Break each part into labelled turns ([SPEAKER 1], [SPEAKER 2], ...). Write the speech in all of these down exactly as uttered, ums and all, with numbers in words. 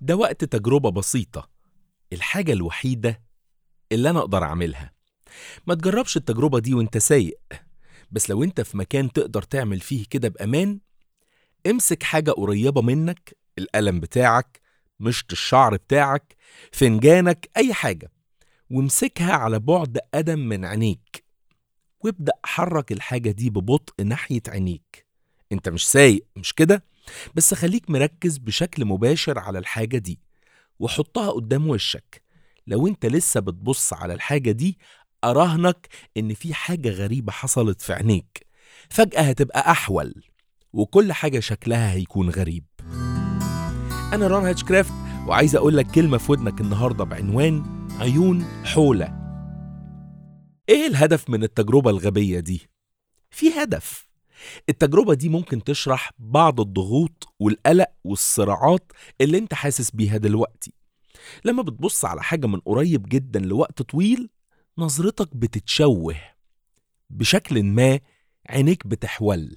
[SPEAKER 1] ده وقت تجربة بسيطة، الحاجة الوحيدة اللي أنا أقدر أعملها. ما تجربش التجربة دي وانت سايق، بس لو انت في مكان تقدر تعمل فيه كده بأمان، امسك حاجة قريبة منك، القلم بتاعك، مشط الشعر بتاعك، فنجانك، أي حاجة، وامسكها على بعد قدم من عينيك، وابدأ حرك الحاجة دي ببطء ناحية عينيك. انت مش سايق، مش كده؟ بس خليك مركز بشكل مباشر على الحاجة دي وحطها قدام وشك. لو انت لسه بتبص على الحاجة دي، أراهنك إن في حاجة غريبة حصلت في عينيك، فجأة هتبقى أحول وكل حاجة شكلها هيكون غريب. أنا ران هاتشكرافت، وعايز أقول لك كلمة في ودنك النهاردة بعنوان عيون حولة. إيه الهدف من التجربة الغبية دي؟ في هدف. التجربة دي ممكن تشرح بعض الضغوط والقلق والصراعات اللي انت حاسس بيها دلوقتي. لما بتبص على حاجة من قريب جدا لوقت طويل، نظرتك بتتشوه بشكل ما، عينيك بتحول.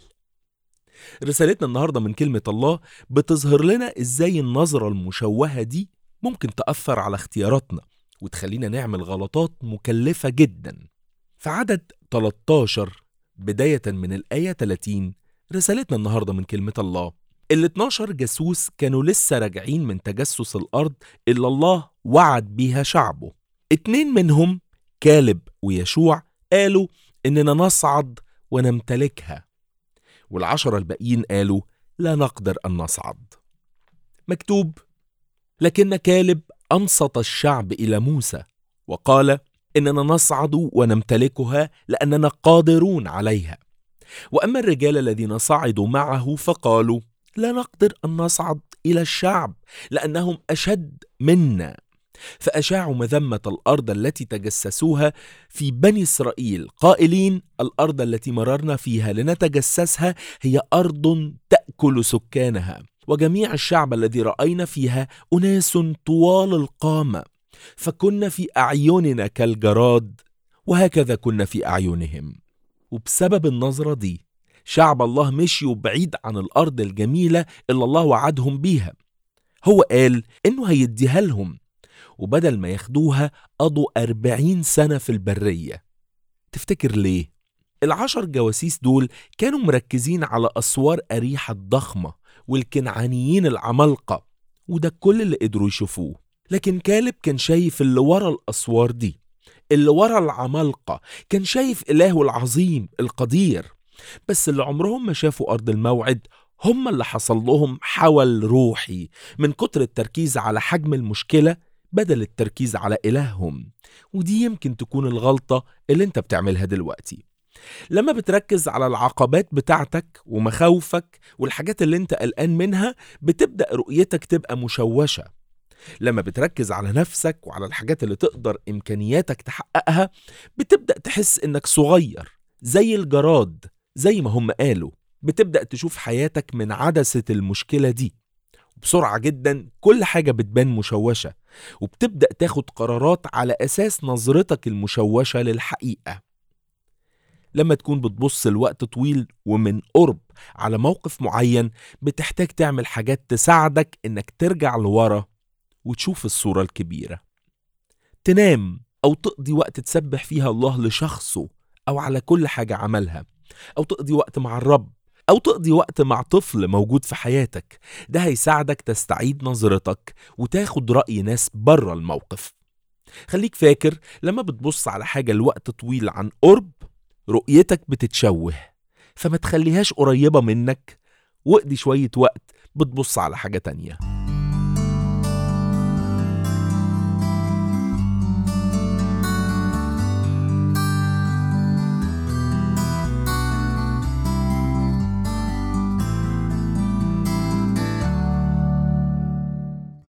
[SPEAKER 1] رسالتنا النهاردة من كلمة الله بتظهر لنا ازاي النظرة المشوهة دي ممكن تأثر على اختياراتنا وتخلينا نعمل غلطات مكلفة جدا. في عدد ثلاثة عشر بداية من الآية ثلاثين، رسالتنا النهاردة من كلمة الله: ال اتناشر جاسوس كانوا لسه راجعين من تجسس الأرض اللي الله وعد بيها شعبه. اتنين منهم، كالب ويشوع، قالوا إننا نصعد ونمتلكها، والعشرة الباقيين قالوا لا نقدر أن نصعد. مكتوب: لكن كالب أنصت الشعب إلى موسى وقال إننا نصعد ونمتلكها لأننا قادرون عليها. وأما الرجال الذين صعدوا معه فقالوا لا نقدر أن نصعد إلى الشعب لأنهم أشد منا، فأشاعوا مذمة الأرض التي تجسسوها في بني إسرائيل قائلين: الأرض التي مررنا فيها لنتجسسها هي أرض تأكل سكانها، وجميع الشعب الذي رأينا فيها أناس طوال القامة، فكنا في أعيننا كالجراد وهكذا كنا في أعينهم. وبسبب النظرة دي شعب الله مشيوا بعيد عن الأرض الجميلة اللي الله وعدهم بيها. هو قال إنه هيديها لهم، وبدل ما ياخدوها قضوا أربعين سنة في البرية. تفتكر ليه؟ العشر جواسيس دول كانوا مركزين على أسوار أريحة الضخمة والكنعانيين العمالقة، وده كل اللي قدروا يشوفوه. لكن كالب كان شايف اللي ورا الأسوار دي، اللي ورا العمالقة، كان شايف إلهه العظيم القدير. بس اللي عمرهم ما شافوا أرض الموعد هم اللي حصل لهم حول روحي من كتر التركيز على حجم المشكلة بدل التركيز على إلههم. ودي يمكن تكون الغلطة اللي انت بتعملها دلوقتي. لما بتركز على العقبات بتاعتك ومخاوفك والحاجات اللي انت قلقان منها، بتبدأ رؤيتك تبقى مشوشة. لما بتركز على نفسك وعلى الحاجات اللي تقدر إمكانياتك تحققها، بتبدأ تحس إنك صغير زي الجراد، زي ما هم قالوا. بتبدأ تشوف حياتك من عدسة المشكلة دي. بسرعة جدا كل حاجة بتبان مشوشة، وبتبدأ تاخد قرارات على أساس نظرتك المشوشة للحقيقة. لما تكون بتبص لوقت طويل ومن قرب على موقف معين، بتحتاج تعمل حاجات تساعدك إنك ترجع لورا وتشوف الصورة الكبيرة. تنام أو تقضي وقت تسبح فيها الله لشخصه أو على كل حاجة عملها، أو تقضي وقت مع الرب، أو تقضي وقت مع طفل موجود في حياتك. ده هيساعدك تستعيد نظرتك وتاخد رأي ناس بره الموقف. خليك فاكر، لما بتبص على حاجة لوقت طويل عن قرب، رؤيتك بتتشوه، فما تخليهاش قريبة منك، واقضي شوية وقت بتبص على حاجة تانية.